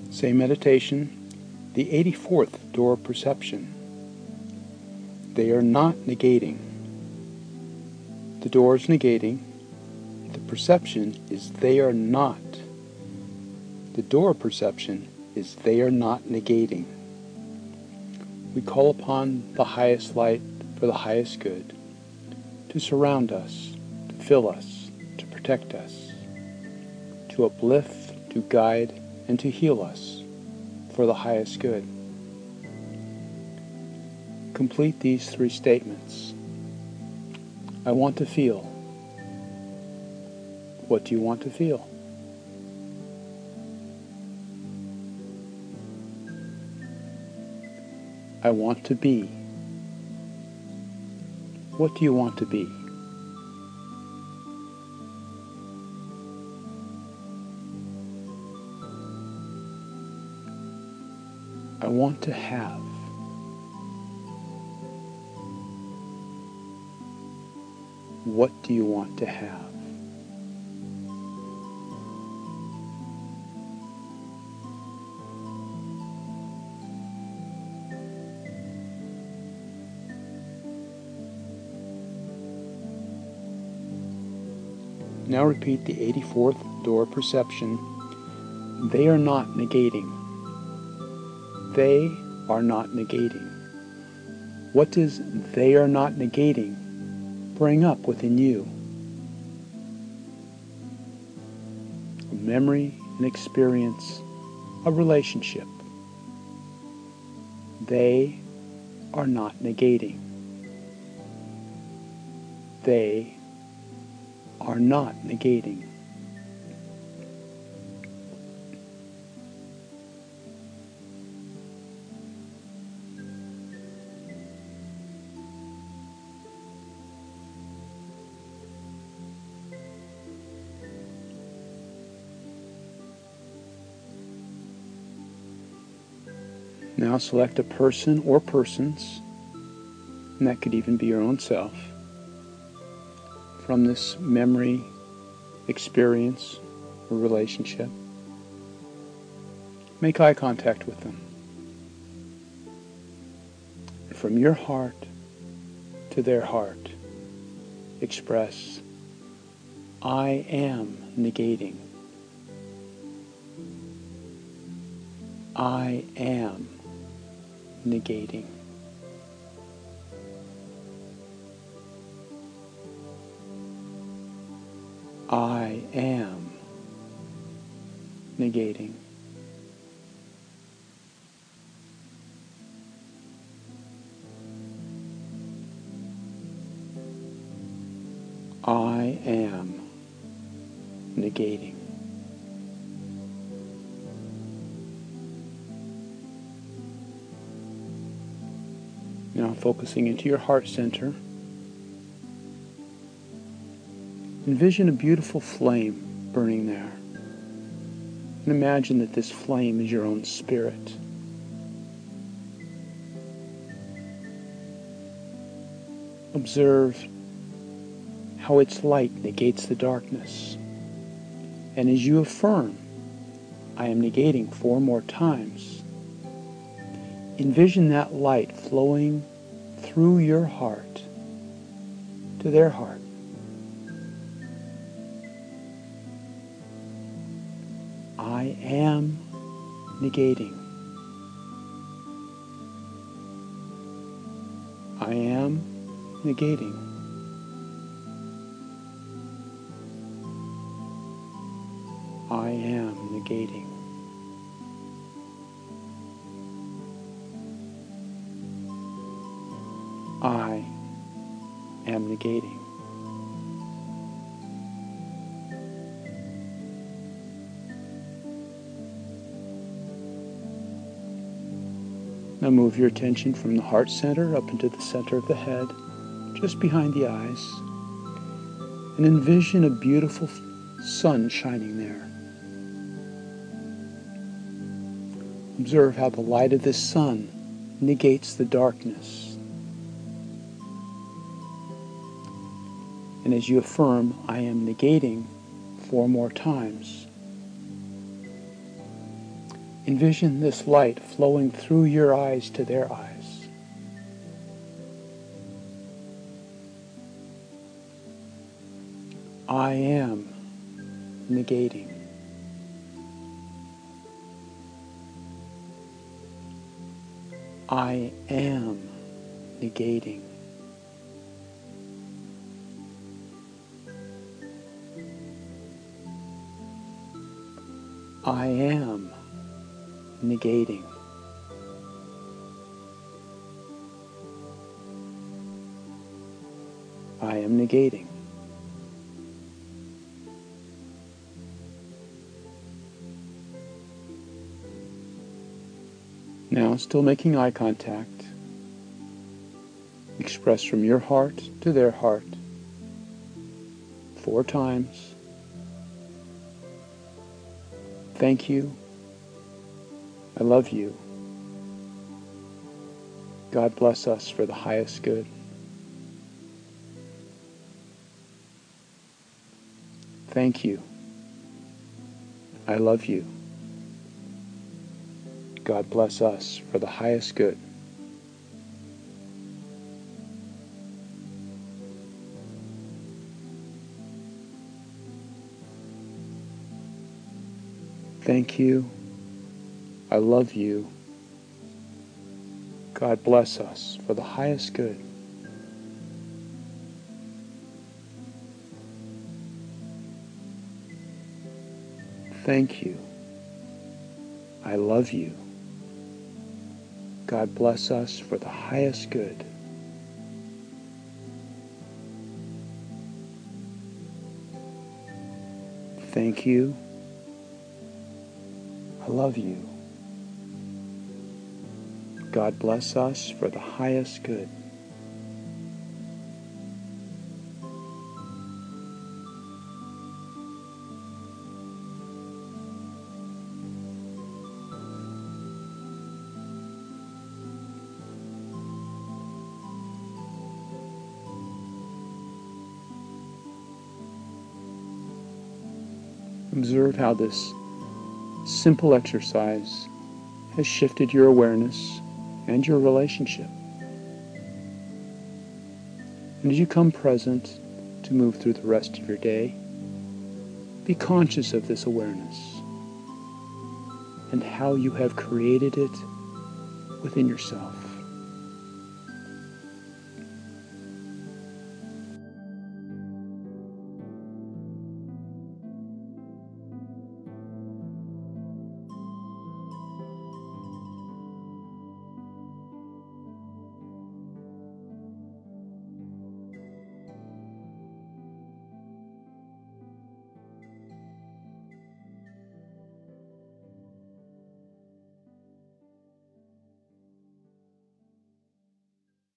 Say meditation, the 84th door of perception. They are not negating. The door is negating. The perception is they are not. The door of perception is they are not negating. We call upon the highest light for the highest good to surround us, to fill us, to protect us, to uplift, to guide, and to heal us for the highest good. Complete these 3 statements. I want to feel. What do you want to feel? I want to be. What do you want to be? I want to have. What do you want to have? Now repeat the 84th door of perception. They are not negating. They are not negating. What does they are not negating bring up within you? A memory, an experience, a relationship. They are not negating. They are not negating. Now select a person or persons, and that could even be your own self, from this memory, experience, or relationship. Make eye contact with them. And from your heart to their heart, express, I am negating. I am negating. I am negating. I am negating. Now focusing into your heart center, envision a beautiful flame burning there. And imagine that this flame is your own spirit. Observe how its light negates the darkness. And as you affirm, I am negating 4 more times, envision that light flowing through your heart to their heart. I am negating. I am negating. I am negating. I am negating. Now move your attention from the heart center up into the center of the head, just behind the eyes, and envision a beautiful sun shining there. Observe how the light of this sun negates the darkness. And as you affirm, I am negating 4 more times, Envision this light flowing through your eyes to their eyes. I am negating. I am negating. I am negating. I am negating. Now, still making eye contact, express from your heart to their heart 4 times. Thank you. I love you. God bless us for the highest good. Thank you. I love you. God bless us for the highest good. Thank you. I love you. God bless us for the highest good. Thank you. I love you. God bless us for the highest good. Thank you. I love you. God bless us for the highest good. Observe how this simple exercise has shifted your awareness and your relationship. And as you come present to move through the rest of your day, be conscious of this awareness and how you have created it within yourself.